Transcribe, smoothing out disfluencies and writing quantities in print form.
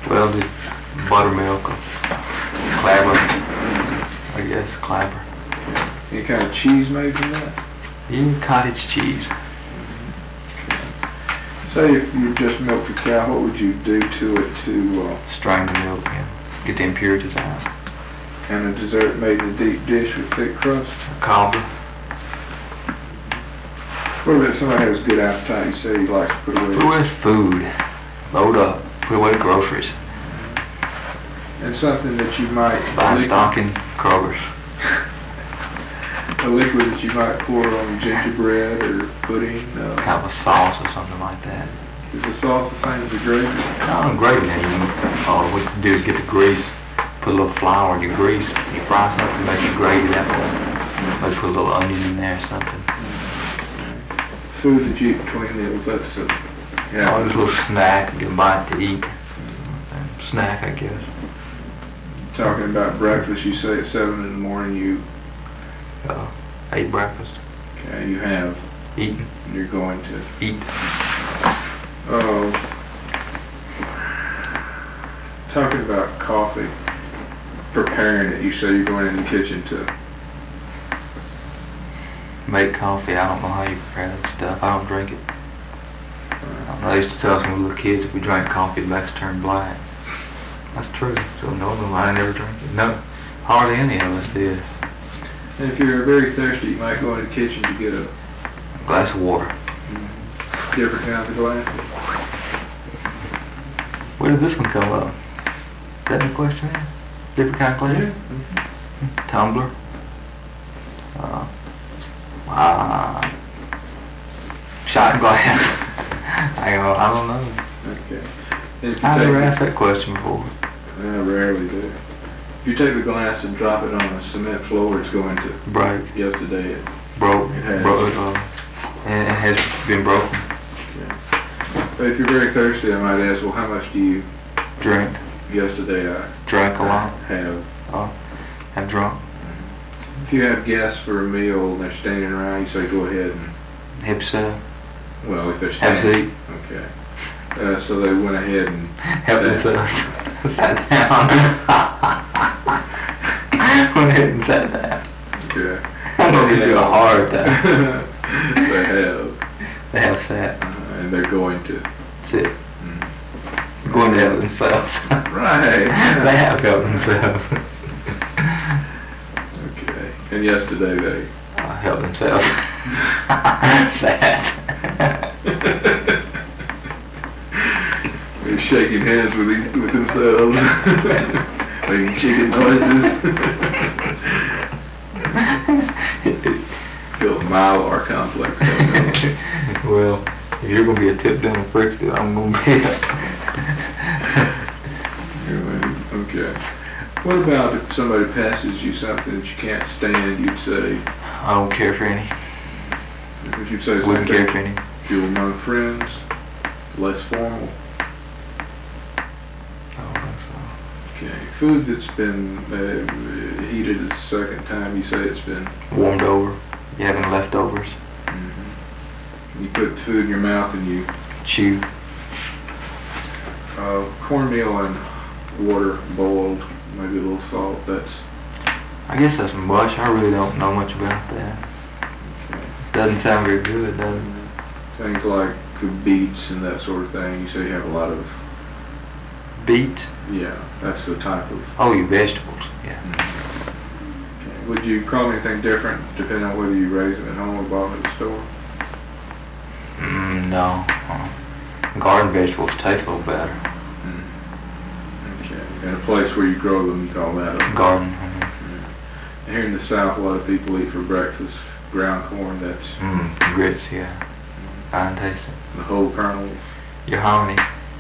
Well, just buttermilk or clabber, I guess, clabber. Any kind of cheese made from that? Yeah, cottage cheese. Say if you just milked a cow, what would you do to it to... Strain the milk and get the impurities out. And a dessert made in a deep dish with thick crust? Cobbler. What about somebody who has good appetite? You say he likes to put away... Put away food. Load up. Put away groceries. And something that you might... Buy stocking Kroger's. A liquid that you might pour on gingerbread or pudding? Kind of a sauce or something like that. Is the sauce the same as the gravy? No, gravy now. All we can do is get the grease, put a little flour in your grease, you fry something, make your gravy that way. Maybe put a little onion in there or something. Food that you eat between meals, that's a... Yeah. Just a little snack, get a bite to eat. Snack, I guess. Talking about breakfast, you say at 7 in the morning you... Ate breakfast. Okay, you have... Eaten. You're going to... Eat. Talking about coffee, preparing it, you say you're going in the kitchen to... Make coffee. I don't know how you prepare that stuff. I don't drink it. I used to tell us when we were kids if we drank coffee, the backs turned black. That's true. So no, I never drank it. No, hardly any of us did. And if you're very thirsty, you might go in the kitchen to get a glass of water. Different kinds of glasses. Where did this one come up? Is that the question? Different kind of glass? Yeah. Tumbler. Shot glass. I don't know. Okay. I never asked that question before. I rarely do. If you take the glass and drop it on a cement floor, it's going to break. Yesterday it broke. It has. And it has been broken. Okay. But if you're very thirsty, I might ask, well, how much do you drink? Yesterday I drank a lot. Have drunk. If you have guests for a meal and they're standing around, you say go ahead and help yourself. Well, if they're standing. Have a seat. Okay. So they went ahead and helped themselves. Sat down. Went ahead and sat down. Okay. I'm gonna give you a hard time. They have sat. And they're going to sit. Going to help themselves. Right. They have helped themselves. Okay. And yesterday they helped themselves. Sat. They're shaking hands with themselves. Making chicken noises. Feel Mylar complex going on. Well, if you're going to be a tip dental prick, I'm going to be Okay. What about if somebody passes you something that you can't stand, you'd say... I don't care for any. Would you say wouldn't care for any. You're among friends, less formal? I don't think so. Okay. Food that's been heated a second time, you say it's been... warmed over. You having leftovers. You put food in your mouth and you... chew. Cornmeal and water boiled, maybe a little salt, that's... I guess that's much. I really don't know much about that. Okay. Doesn't sound very good, does it? Things like beets and that sort of thing, you say you have a lot of... Beets? Yeah, that's the type of... Oh, your vegetables, yeah. Okay. Would you call anything different depending on whether you raise them at home or bought them at the store? No. Garden vegetables taste a little better. Okay. And a place where you grow them, you call that a garden. Here in the South, a lot of people eat for breakfast ground corn. That's grits, yeah. Fine tasting. The whole kernels. Your hominy.